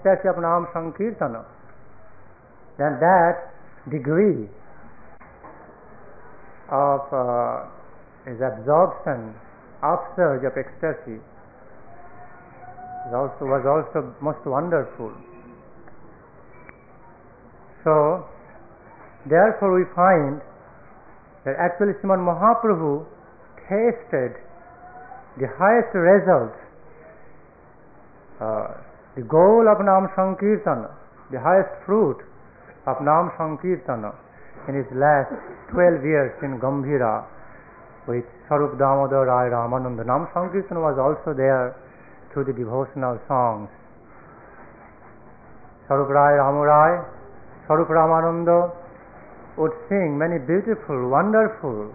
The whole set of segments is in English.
ecstasy of Nam Sankirtana, then that degree of his absorption, upsurge of ecstasy was also most wonderful. So, therefore we find that actually Srimad Mahaprabhu tasted the highest result, the goal of Nam Sankirtana, the highest fruit of Nam Sankirtana in his last 12 years in Gambhira with Sarup Damodar Rai Ramananda. Nam Sankirtana was also there through the devotional songs. Sarup Rai Ramurai, Sarup Ramananda would sing many beautiful, wonderful,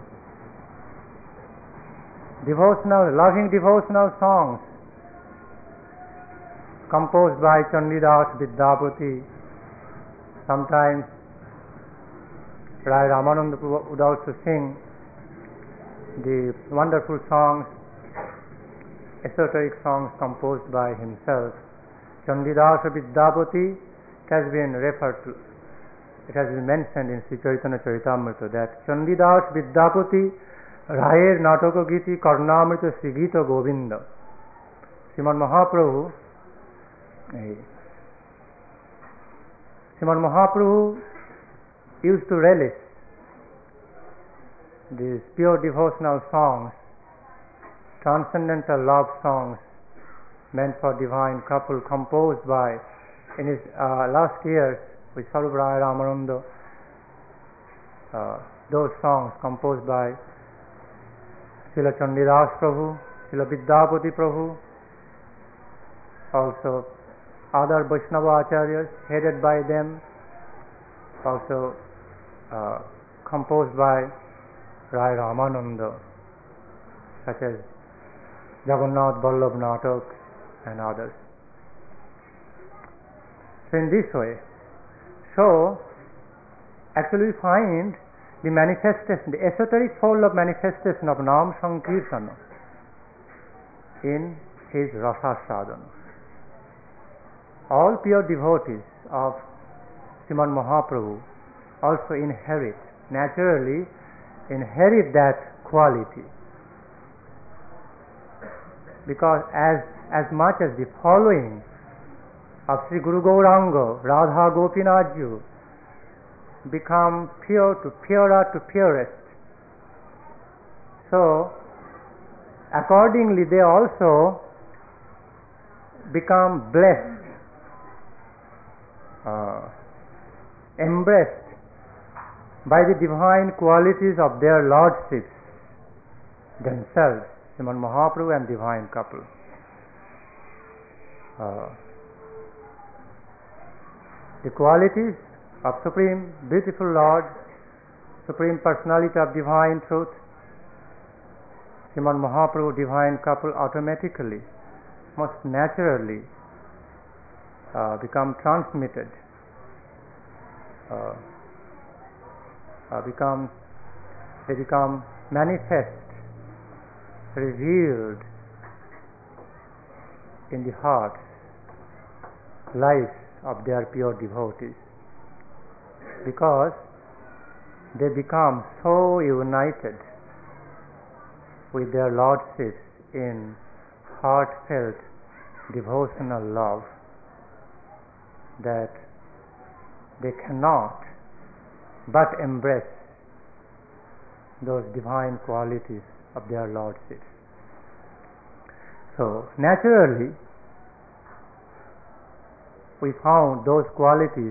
devotional, loving devotional songs composed by Chandidas Vidyapati. Sometimes Rai Ramananda would also sing the wonderful songs, esoteric songs composed by himself. Chandidas Vidyapati has been referred to, it has been mentioned in Sri Chaitanya Charitamrita that Chandidas Vidyapati Rayer Nataka Giti Karnamrita Sri Gita Govinda. Srimad Mahaprabhu used to relish these pure devotional songs, transcendental love songs meant for divine couple, composed by, in his last years with Sarup Rai Ramananda, those songs composed by Srila Chandidas Prabhu, Srila Vidyapati Prabhu, also other Vaishnava Acharyas headed by them, also composed by Rai Ramananda, such as Jagannath Vallabh Natak and others. So in this way, so actually we find the manifestation, the esoteric fold of manifestation of Nam Sankirtana in his Rasa Sadhana. All pure devotees of Srimad Mahaprabhu also naturally inherit that quality, because as much as the following of Sri Guru Gauranga, Radha Gopinathji become pure to purer to purest, so accordingly they also become blessed, embraced by the divine qualities of their lordships themselves, Srimad Mahaprabhu and divine couple. The qualities of Supreme Beautiful Lord, Supreme Personality of Divine Truth, Srimad Mahaprabhu, divine couple automatically, most naturally become transmitted, they become manifest, revealed in the hearts, lives of their pure devotees, because they become so united with their lordships in heartfelt devotional love that they cannot but embrace those divine qualities of their lordships. So naturally we found those qualities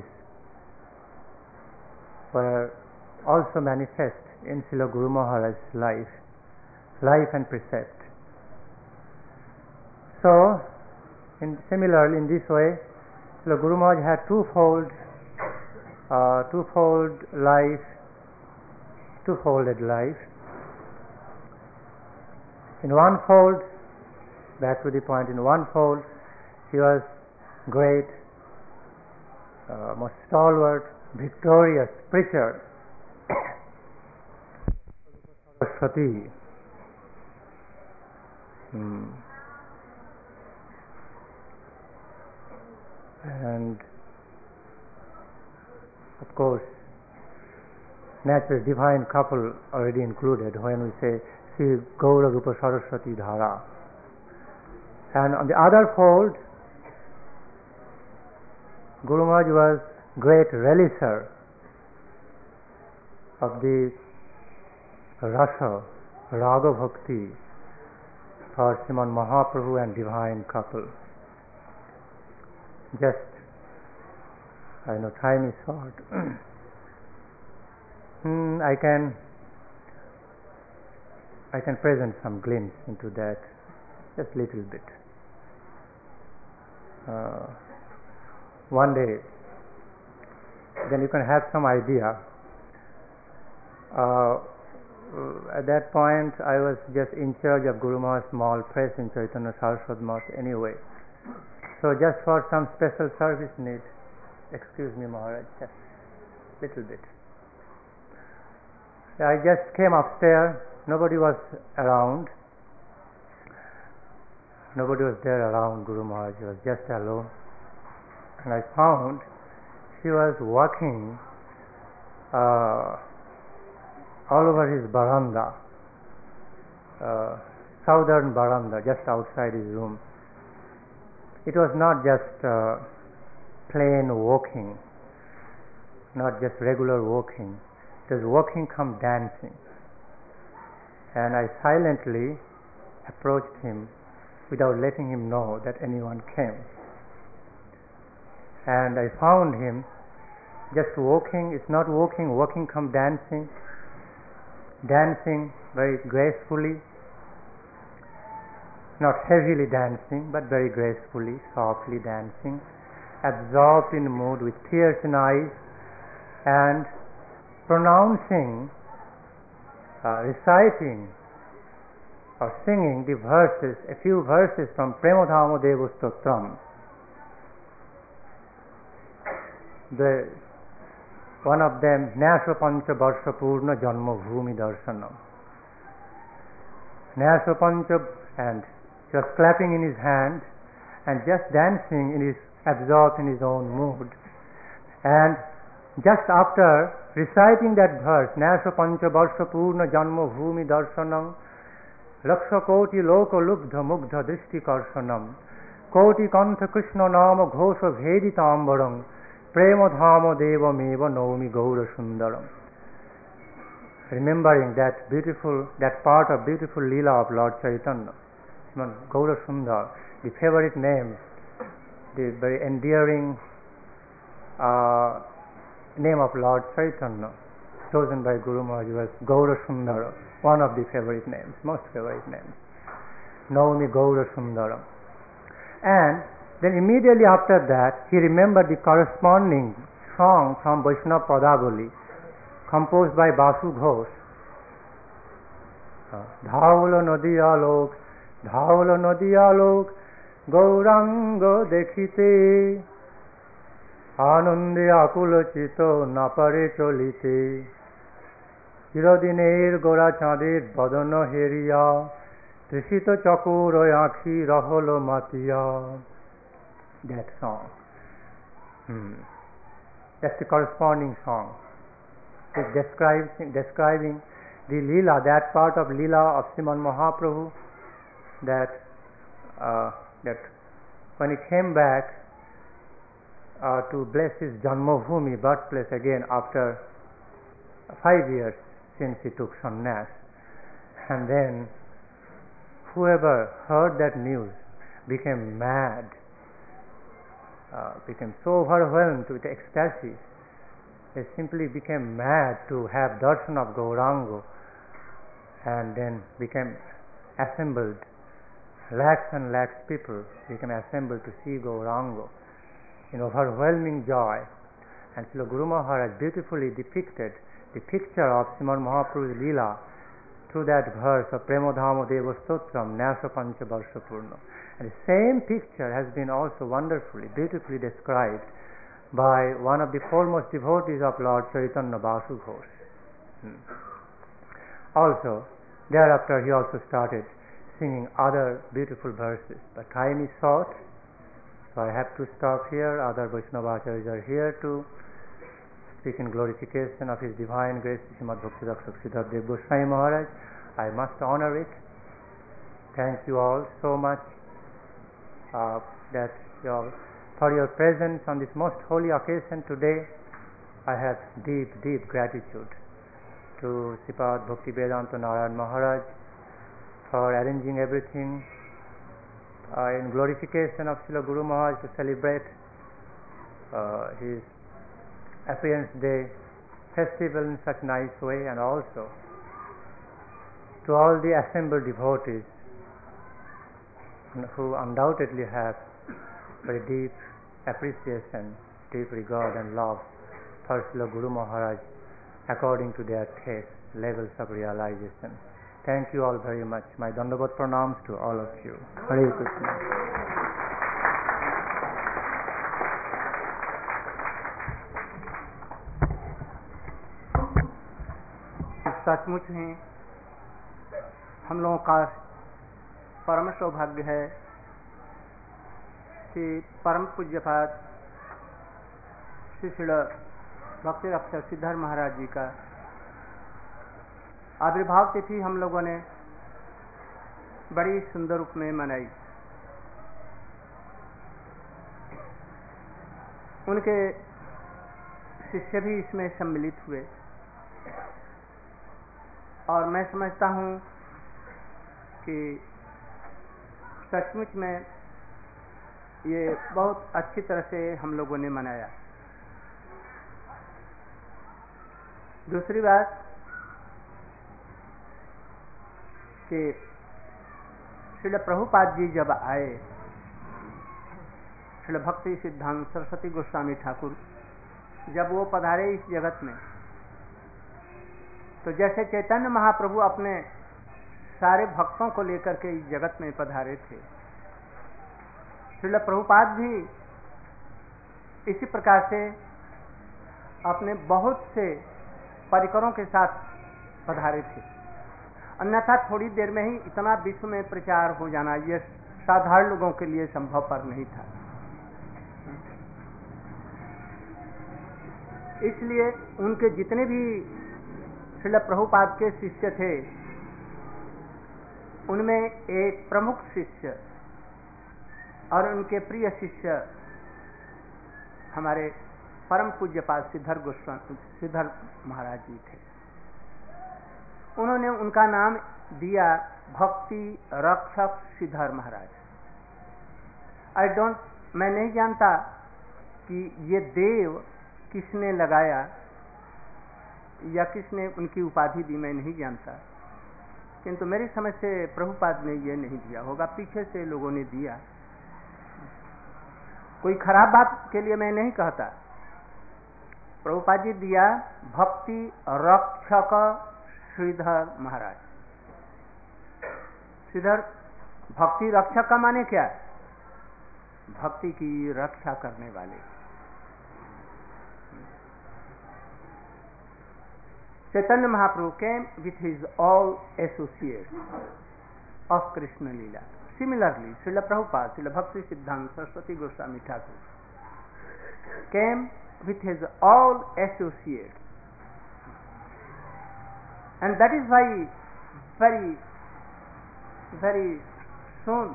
were also manifest in Srila Guru Maharaj's life and precept. So similarly in this way, Srila Guru Maharaj had twofolded life. In one fold, back to the point, in one fold he was great, most stalwart, victorious preacher, Saraswati. and of course natural divine couple already included when we say Sri Gaura Rupa Saraswati Dhara. And on the other fold, Guru Maharaj was great relisher of the rasa, raga bhakti for Sriman Mahaprabhu and divine couple. Just, I know time is short. I can present some glimpse into that, just little bit. One day, then you can have some idea. At that point, I was just in charge of Guru Maharaj's small press in Chaitanya Saraswat Math anyway. So just for some special service need, excuse me Maharaj, just little bit. I just came upstairs, nobody was around. Nobody was there around Guru Maharaj, he was just alone. And I found she was walking all over his veranda, southern veranda, just outside his room. It was not just plain walking, not just regular walking. It was walking come dancing. And I silently approached him without letting him know that anyone came. And I found him just walking, it's not walking, walking come dancing, dancing very gracefully, not heavily dancing, but very gracefully, softly dancing, absorbed in mood with tears in eyes, and pronouncing, reciting or singing the verses, a few verses from Premodhamo Devo Stotram. One of them, Nyasa Pancha Varsha Purna Janma Bhumi Darshanam. Nyasa Pancha, and just clapping in his hand and just dancing in his, absorbed in his own mood. And just after reciting that verse, Nyasa Pancha Varsha Purna Janma Bhumi Darshanam, Laksha Koti Loka Lubdha Mugdha Drishti Karshanam, Koti Kantha Krishna Nama Ghosha Bhedita Ambaram, Prema Dhama Deva Meva Naumi Gaura Sundaram. Remembering that beautiful, that part of beautiful Leela of Lord Chaitanya, Gaura Sundar, the favorite name, the very endearing name of Lord Chaitanya, chosen by Guru Maharaj was Gaura Sundara, one of the favorite names, most favorite names. Naumi Gaura Sundaram. And then immediately after that, he remembered the corresponding song from Vaishnava Padavali, composed by Basu Ghosh. Dhaulo Nadiya Lok, Dhaulo Nadiya Lok, Gauranga Dekhite, Anande Akula Chito Napare Cholite, Chirodiner Gora Chadir Badana Heria, Trishito Chakuro Yakhi Raholo Matiya. That song. That's the corresponding song. It's describing the Leela, that part of Leela of Sriman Mahaprabhu, that when he came back to bless his Janmabhumi, birthplace again after 5 years since he took sannyas, and then whoever heard that news became mad, became so overwhelmed with ecstasy, they simply became mad to have darshan of Gauranga, and then became assembled, lakhs and lakhs people became assembled to see Gauranga in overwhelming joy. And Srila Guru Maharaj beautifully depicted the picture of Sriman Mahaprabhu's Leela through that verse of Premodhamo Devo Stotram, Nyasa Pancha Varsha Purna. And the same picture has been also wonderfully, beautifully described by one of the foremost devotees of Lord Chaitanya, Basu Ghosh. Also, thereafter he also started singing other beautiful verses. But time is short. So I have to stop here. Other Vaishnava Acharyas are here to speak in glorification of His Divine Grace, Srimad Bhakti Rakshak Siddhar Dev Goswami Maharaj. I must honor it. Thank you all so much for your presence on this most holy occasion today. I have deep, deep gratitude to Sripad Bhaktivedanta Narayan Maharaj for arranging everything in glorification of Srila Guru Maharaj to celebrate his appearance day festival in such nice way, and also to all the assembled devotees who undoubtedly have very deep appreciation, deep regard and love for Srila Guru Maharaj according to their taste, levels of realization. Thank you all very much. My Dandavat pranams to all of you. Hare Krishna. सचमुच में हम लोगों का परम सौभाग्य है कि परम पूज्यपाद श्री भक्ति रक्षक सिद्धार महाराज जी का आविर्भाव तिथि हम लोगों ने बड़ी सुंदर रूप में मनाई। उनके शिष्य भी इसमें सम्मिलित हुए और मैं समझता हूँ कि सचमुच में ये बहुत अच्छी तरह से हम लोगों ने मनाया। दूसरी बात कि श्रील प्रभुपाद जी जब आए, श्रील भक्ति सिद्धांत सरस्वती गोस्वामी ठाकुर जब वो पधारे इस जगत में, तो जैसे चैतन्य महाप्रभु अपने सारे भक्तों को लेकर के इस जगत में पधारे थे, श्रील प्रभुपाद भी इसी प्रकार से अपने बहुत से परिकरों के साथ पधारे थे। अन्यथा थोड़ी देर में ही इतना विश्व में प्रचार हो जाना यह साधारण लोगों के लिए संभव पर नहीं था। इसलिए उनके जितने भी श्रील प्रभुपाद के शिष्य थे, उनमें एक प्रमुख शिष्य और उनके प्रिय शिष्य हमारे परम पूज्यपाद सिद्धर महाराज जी थे। उन्होंने उनका नाम दिया भक्ति रक्षक सिद्धर महाराज। मैं नहीं जानता कि ये देव किसने लगाया या किसने उनकी उपाधि दी, मैं नहीं जानता, किंतु मेरी समझ से प्रभुपाद ने ये नहीं दिया होगा, पीछे से लोगों ने दिया। कोई खराब बात के लिए मैं नहीं कहता। प्रभुपाद जी दिया भक्ति रक्षक श्रीधर महाराज। श्रीधर भक्ति रक्षक का माने क्या? भक्ति की रक्षा करने वाले। Chaitanya Mahaprabhu came with his all associates of Krishna Leela. Similarly, Srila Prabhupada, Srila Bhakti Siddhanta Saraswati Goswami Thakur came with his all associates. And that is why very, very soon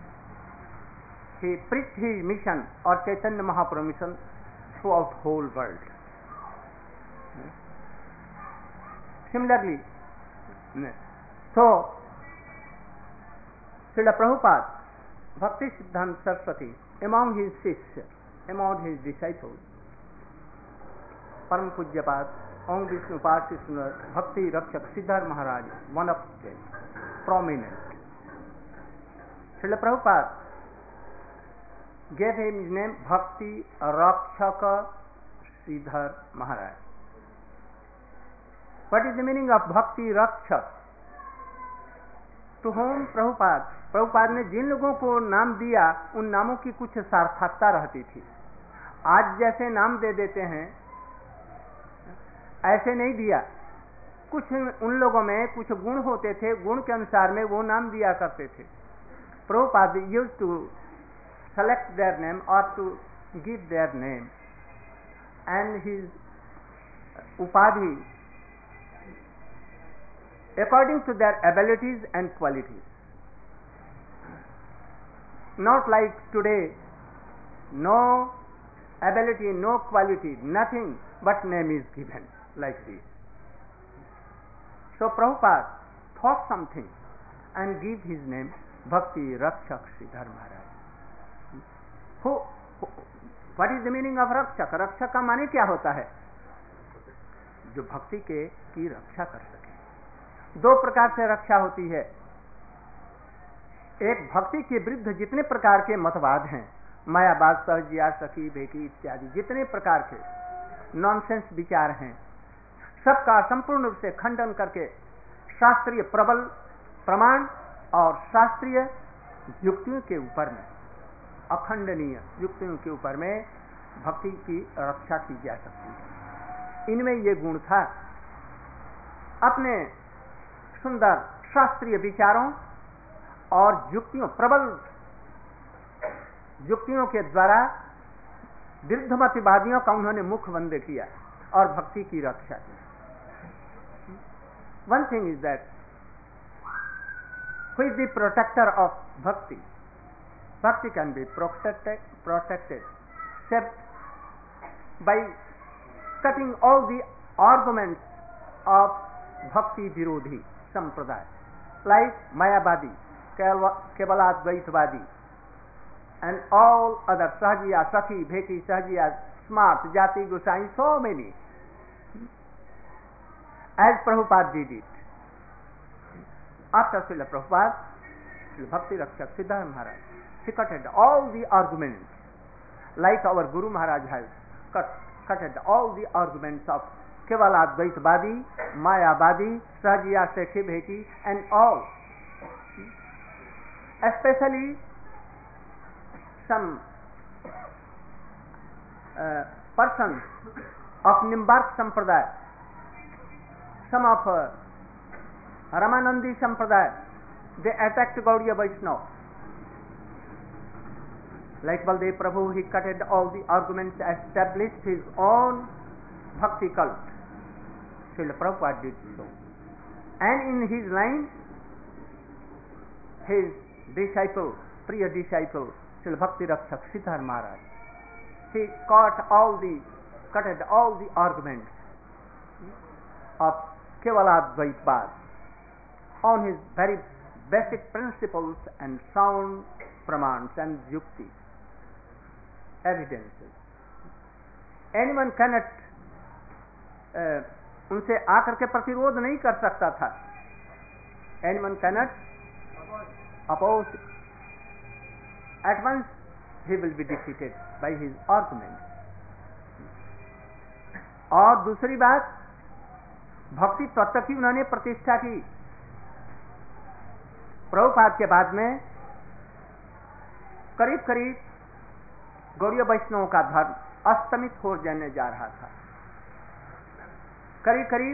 he preached his mission or Chaitanya Mahaprabhu mission throughout whole world. Similarly, so Srila Prabhupada, Bhakti Siddhanta Saraswati, among his Shishya, among his disciples, Param Pujyapad, Om Vishnupad Krishna, Bhakti Rakshak Siddhar Maharaj, one of them, prominent. Srila Prabhupada gave him his name Bhakti Rakshaka Siddhar Maharaj. What is the meaning of Bhakti Rakshak? To whom Prabhupada ने जिन लोगों को नाम दिया उन नामों की कुछ सार्थकता रहती थी। आज जैसे नाम दे देते हैं ऐसे नहीं दिया। कुछ उन लोगों में कुछ गुण होते थे, गुण के अनुसार में वो नाम दिया करते थे। Prabhupada used to select their name or to give their name and his upadhi according to their abilities and qualities. Not like today, no ability, no quality, nothing but name is given like this. So Prabhupada thought something and give his name Bhakti Rakshak Sridhar Maharaj. What is the meaning of Rakshak? रक्षक का माने क्या होता है? जो भक्ति की रक्षा कर सके। दो प्रकार से रक्षा होती है। एक भक्ति के विरुद्ध जितने प्रकार के मतवाद हैं, मायावाद, सहजिया, सखी, भेकी इत्यादि जितने प्रकार के नॉनसेंस विचार हैं, सबका संपूर्ण रूप से खंडन करके शास्त्रीय प्रबल प्रमाण और शास्त्रीय युक्तियों के ऊपर में, अखंडनीय युक्तियों के ऊपर में भक्ति की रक्षा की जा सकती है। इनमें ये गुण था। अपने सुंदर शास्त्रीय विचारों और युक्तियों, प्रबल युक्तियों के द्वारा विरुद्धमतिवादियों का उन्होंने मुख बंद किया और भक्ति की रक्षा की। One thing is that who is the protector of bhakti? Bhakti can be protected except by cutting all the arguments of bhakti virodhi sampradaya, like Mayavadi, Kevaladvaitvadi, and all other Sahajiya, Sakhi, Bheki, Sahajiya, Smart, Jati, Gosai, so many. As Prabhupada did it. After Srila Prabhupada, Srila Bhakti Rakshak Sridhar Maharaj, he cutted all the arguments, like our Guru Maharaj has cutted all the arguments of Kevaladvaitvadi, Mayavadi, Sahajiya, Sakhi, Bheki, and all. Especially some persons of Nimbark Sampradaya, some of Ramanandi Sampradaya, they attacked Gaudiya Vaishnava. Like Baldev Prabhu, he cutted all the arguments, established his own bhakti cult. Srila Prabhupada did so. And in his line, his disciple, Priya disciple, Srila Bhakti Rakshak Sridhar Maharaj, he cutted all the arguments of Kevaladvaitvad on his very basic principles and sound pramans and yukti, evidences. Anyone cannot उनसे आकर के प्रतिरोध नहीं कर सकता था. Anyone cannot oppose. At once he will be defeated by his arguments. और दूसरी बात, भक्ति तत्व की उन्होंने प्रतिष्ठा की. प्रभुपाद के बाद में करीब करीब गौड़ीय वैष्णव का धर्म अस्तमित हो जाने जा रहा था. करीब करीब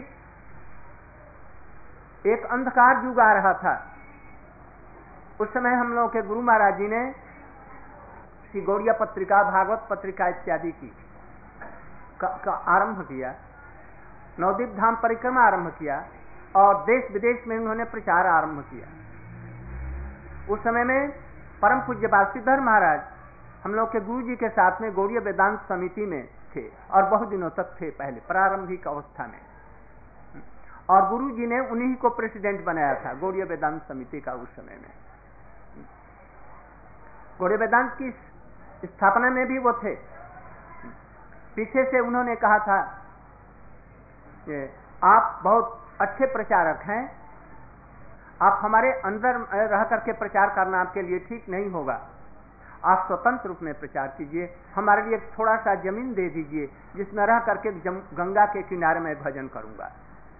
एक अंधकार युग आ रहा था. उस समय हम लोगों के गुरु महाराज जी ने श्री गौड़ीय पत्रिका, भागवत पत्रिका इत्यादि की का आरंभ किया, नवदीप धाम परिक्रमा आरंभ किया और देश विदेश में उन्होंने प्रचार आरंभ किया. उस समय में परम पूज्य बालश्रीधर महाराज हम लोग के गुरु जी के साथ में गौड़ीय वेदांत समिति में थे और बहुत दिनों तक थे, पहले प्रारंभिक अवस्था में. और गुरु जी ने उन्हीं को प्रेसिडेंट बनाया था गौड़ीय वेदांत समिति का. उस समय में गौड़ीय वेदांत की स्थापना में भी वो थे. पीछे से उन्होंने कहा था कि आप बहुत अच्छे प्रचारक हैं, आप हमारे अंदर रह करके प्रचार करना आपके लिए ठीक नहीं होगा, आप स्वतंत्र रूप में प्रचार कीजिए, हमारे लिए थोड़ा सा जमीन दे दीजिए जिसमें रह करके गंगा के किनारे में भजन करूंगा.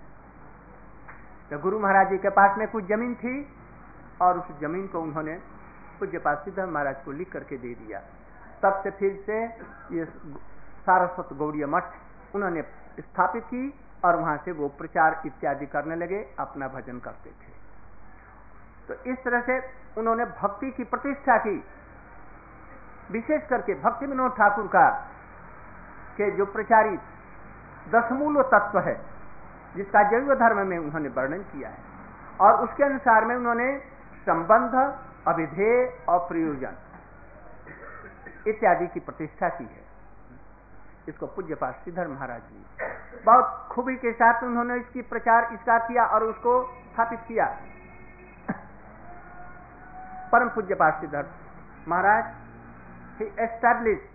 तो गुरु महाराज जी के पास में कुछ जमीन थी और उस जमीन को उन्होंने पूज्य श्रीधर महाराज को लिख करके दे दिया. तब से फिर से ये सारस्वत गौड़ीय मठ उन्होंने स्थापित की और वहां से वो प्रचार इत्यादि करने लगे, अपना भजन करते थे. तो इस तरह से उन्होंने भक्ति की प्रतिष्ठा की. विशेष करके भक्ति विनोद ठाकुर का के जो प्रचारित दशमूल तत्व है, जिसका जैव धर्म में उन्होंने वर्णन किया है, और उसके अनुसार में उन्होंने संबंध, अभिधेय और प्रयोजन इत्यादि की प्रतिष्ठा की है। इसको पूज्यपाद श्रीधर महाराज जी बहुत खूबी के साथ उन्होंने इसकी प्रचार इसका किया और उसको स्थापित किया। परम पूज्यपाद श्रीधर महाराज he established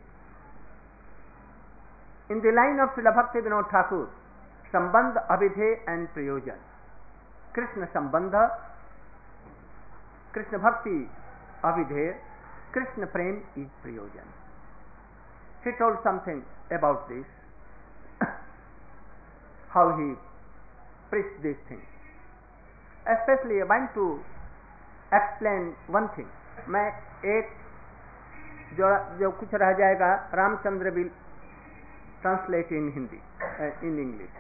in the line of Srila Bhakti Vinod Thakur संबंध, अभिधेय एंड प्रयोजन। कृष्ण संबंध, कृष्ण भक्ति अभिधेय, कृष्ण प्रेम इज प्रयोजन। He told something about this, how he preached these things. Especially I want to explain one thing. मैं एक जो कुछ रह जाएगा Ramchandra will translate in Hindi, in English.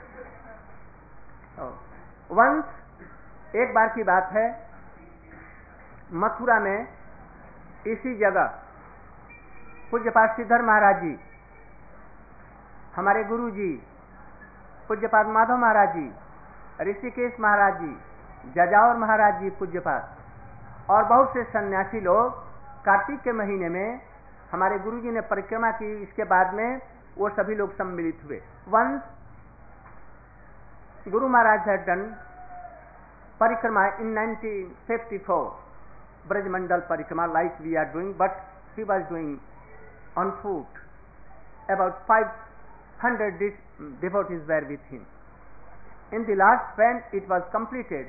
Once एक बार की बात है, मथुरा में इसी जगह पूज्यपाद श्रीधर महाराज जी, हमारे गुरु जी पूज्यपाद माधव महाराज जी, ऋषिकेश महाराज जी, जजावर महाराज जी पूज्यपाद और बहुत से सन्यासी लोग कार्तिक के महीने में हमारे गुरु जी ने परिक्रमा की। इसके बाद में वो सभी लोग सम्मिलित हुए। Once Guru Maharaj had done परिक्रमा इन 1954, Brajmandal parikrama like we are doing, but he was doing on foot. About 500 devotees were with him. In the last when it was completed,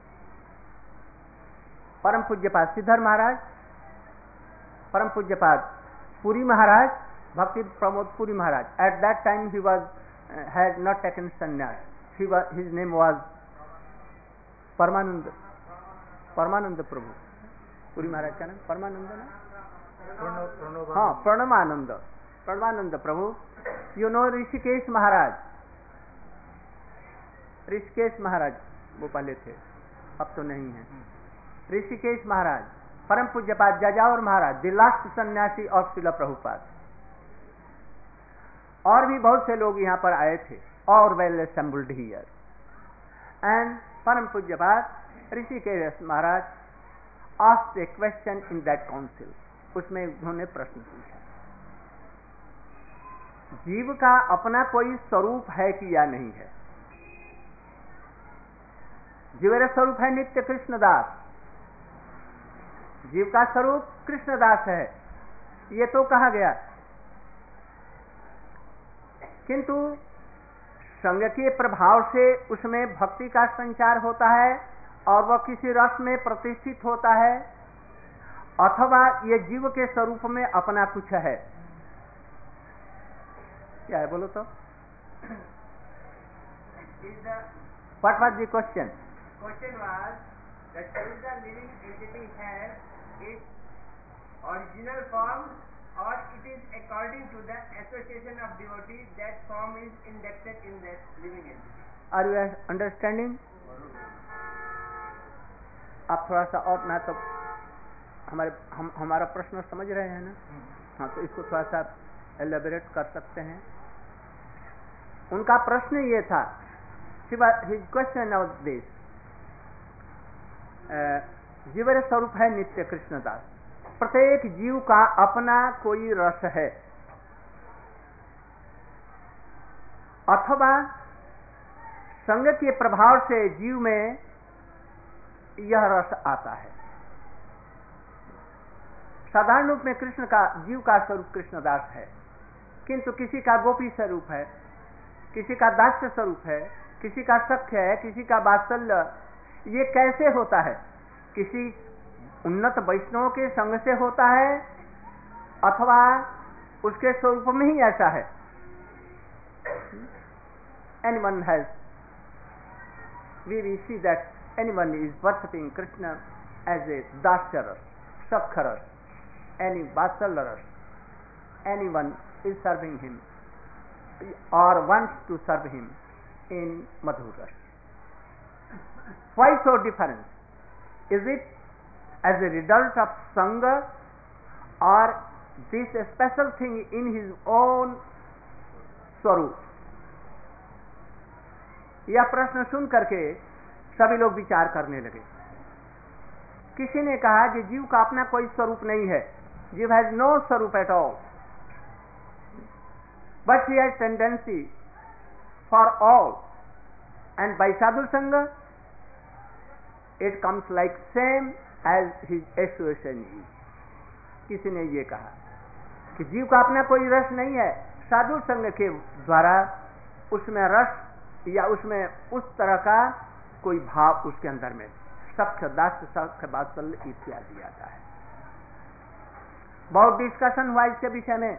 Param Pujyapad Siddhar Maharaj, Param Pujyapad Puri Maharaj, Bhakti Pramod Puri Maharaj, at that time he was had not taken sannyas. His name was Paramananda Prabhu. Puri Maharaj का नाम परमानंद ना? हाँ, Pranamanand Prabhu. You know Rishikesh Maharaj वो पहले थे, अब तो नहीं है। ऋषिकेश महाराज, परम पूज्यपाद Jajavar Maharaj, the last sannyasi of Srila Prabhupada, और भी बहुत से लोग यहाँ पर आए थे, और वेल असेंबल्ड हियर। एंड परम पूज्यपाद Rishikesh Maharaj asked a question in that council. उसमें उन्होंने प्रश्न पूछा, जीव का अपना कोई स्वरूप है कि या नहीं है? जीवेर स्वरूप है नित्य कृष्णदास, जीव का स्वरूप कृष्णदास है, ये तो कहा गया। किंतु संग के प्रभाव से उसमें भक्ति का संचार होता है और वह किसी रस में प्रतिष्ठित होता है, अथवा ये जीव के स्वरूप में अपना कुछ है। क्या है बोलो तो? What was the question? Question was that does the living entity have its original form, or it is according to the association of devotees that form is inducted in that living entity? Are you understanding? आप थोड़ा सा और ना तो हमारा प्रश्न समझ रहे हैं ना? हाँ, तो इसको थोड़ा सा एलेबोरेट कर सकते हैं। उनका प्रश्न ये था, हिज क्वेश्चन ऑफ दिस, जीवर स्वरूप है नित्य कृष्णदास, प्रत्येक जीव का अपना कोई रस है, अथवा संग के प्रभाव से जीव में यह रस आता है। साधारण रूप में कृष्ण का जीव का स्वरूप कृष्णदास है, किंतु किसी का गोपी स्वरूप है, किसी का दास्य स्वरूप है, किसी का सख्य है, किसी का वात्सल्य। ये कैसे होता है? किसी उन्नत वैष्णव के संग से होता है अथवा उसके स्वरूप में ही ऐसा है। Anyone has, we see that anyone is worshipping Krishna as a dasya ras, sakha ras, any vatsalya ras, anyone is serving him or wants to serve him in madhur ras. Why so different? Is it as a result of sangha or this special thing in his own स्वरूप? यह प्रश्न सुन करके सभी लोग विचार करने लगे। किसी ने कहा कि जीव का अपना कोई स्वरूप नहीं है, jiva has no swarup at all, but he has tendency for all, and by sadhu sanga it comes like same as his association is. किसी ने ये कहा कि जीव का अपना कोई रस नहीं है, साधु संग के द्वारा उसमें रस या उसमें उस तरह का कोई भाव उसके अंदर में सख्त दास्य सख्त वात्सल्य इत्यादि आता है। बहुत डिस्कशन हुआ इसके विषय में।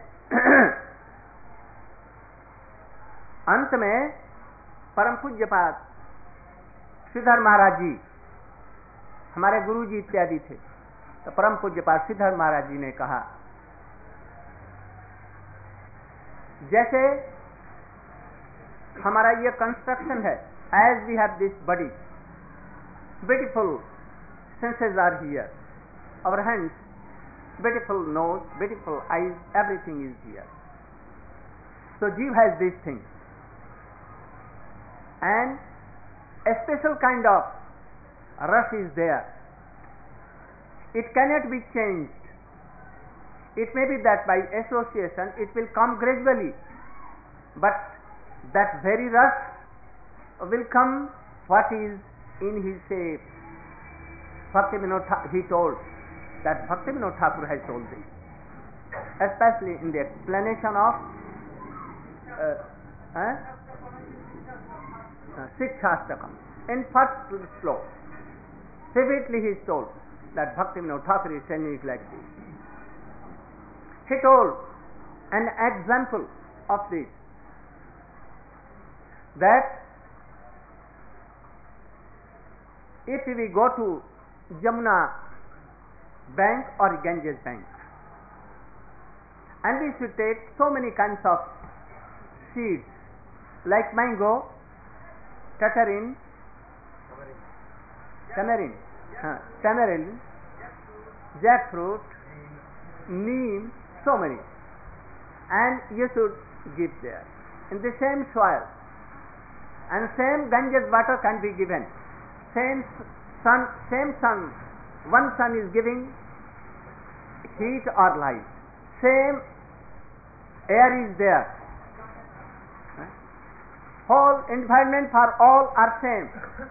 अंत में परम पूज्यपाद श्रीधर महाराज जी हमारे गुरु जी इत्यादि थे, तो परम पूज्यपाद श्रीधर महाराज जी ने कहा, जैसे हमारा ये कंस्ट्रक्शन है, as we have this body, beautiful senses are here, our hands, beautiful nose, beautiful eyes, everything is here. So Jeev has this thing, and a special kind of rush is there. It cannot be changed. It may be that by association it will come gradually, but that very rush will come what is in his shape. Bhakti Vinod Thakur, he told that Bhakti Vinod Thakur has told this, especially in the explanation of Sikshastakam. In first sloka, vividly he is told that Bhakti Vinod Thakur is saying it like this. He told an example of this, that if we go to Jamuna bank or Ganges bank, and we should take so many kinds of seeds like mango, tamarind, jackfruit, neem, so many, and you should give there in the same soil, and same Ganges water can be given, same sun, one sun is giving heat or light, same air is there, whole environment for all are same,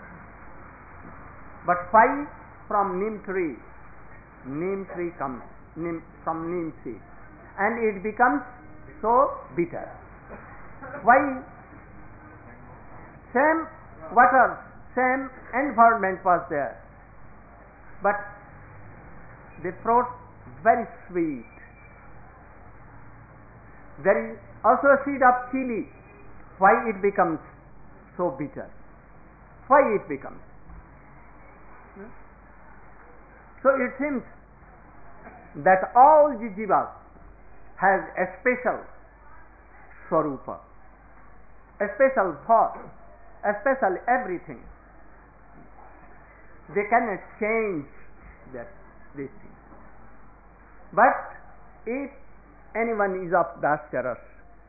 but why from neem tree comes from neem seed, and it becomes so bitter? Why? Same water, same environment was there, but the fruit very sweet. There is also a seed of chili. Why it becomes so bitter? Why it becomes? So it seems that all the jivas has a special swarupa, a special thought, a special everything. They cannot change this thing. But if anyone is of Dasya Ras,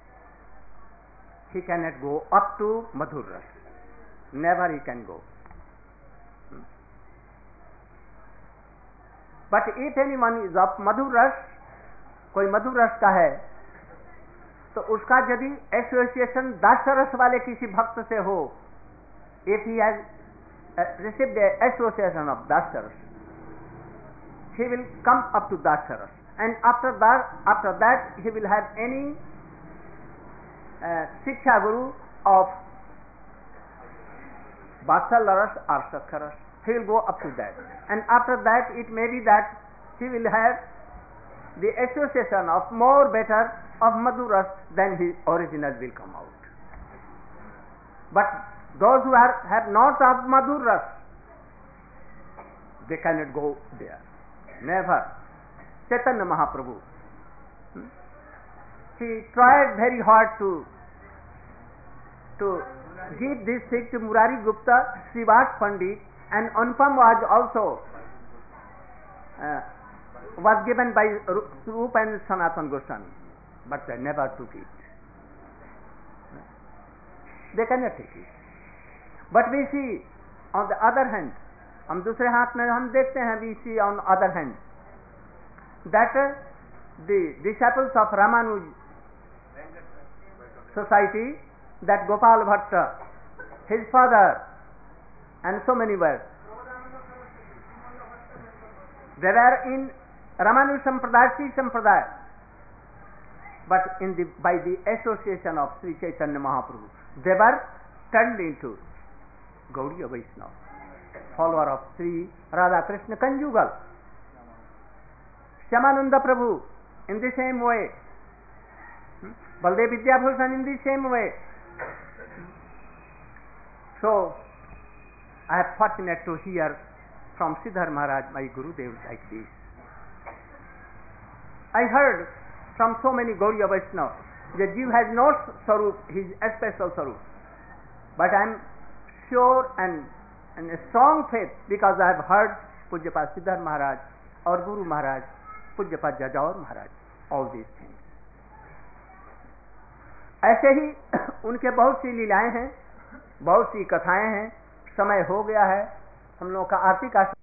he cannot go up to Madhur Ras. Never he can go. But if anyone is of Madhur Ras, कोई मधुर रस का है, तो उसका यदि association दास्य रस वाले किसी भक्त से हो, if he has received the association of dasya ras, he will come up to dasya ras, and after that he will have any Shiksha Guru of Vatsalya Ras or Sakha Ras. He will go up to that, and after that it may be that he will have the association of more better of Madhur Ras, then his original will come out. But those who have not of Madhur Ras, they cannot go there. Never. Chaitanya Mahaprabhu, he tried very hard to give this thing to Murari Gupta, Srivas Pandit, and Anupam was also was given by Rupa and Sanatana Goswami, but they never took it. They cannot take it. But we see on the other hand, हम दूसरे हाथ में हम देखते हैं, we see on the other hand that the disciples of Ramanuj society, that Gopal Bhatta, his father, and so many were, they were in Ramanuj Sampradaya, Sri Sampradaya, but by the association of Sri Chaitanya Mahaprabhu, they were turned into Gaudiya Vaishnava, follower of Sri Radha Krishna conjugal. Shyamananda Prabhu in the same way, Baldev Vidyabhushan in the same way. So I am fortunate to hear from Siddhar Maharaj, my Gurudev, like this. I heard from so many Gaudiya Vaishnavas that Jiva has no Sarup, his special Sarup. But I am sure and a strong faith, because I have heard Pujyapat Siddhar Maharaj, our Guru Maharaj, Pujyapat Jajaur Maharaj, all these things. ऐसे ही उनके बहुत सी लीलाएं हैं, बहुत सी कथाएं हैं. समय हो गया है, हम लोगों का आरती का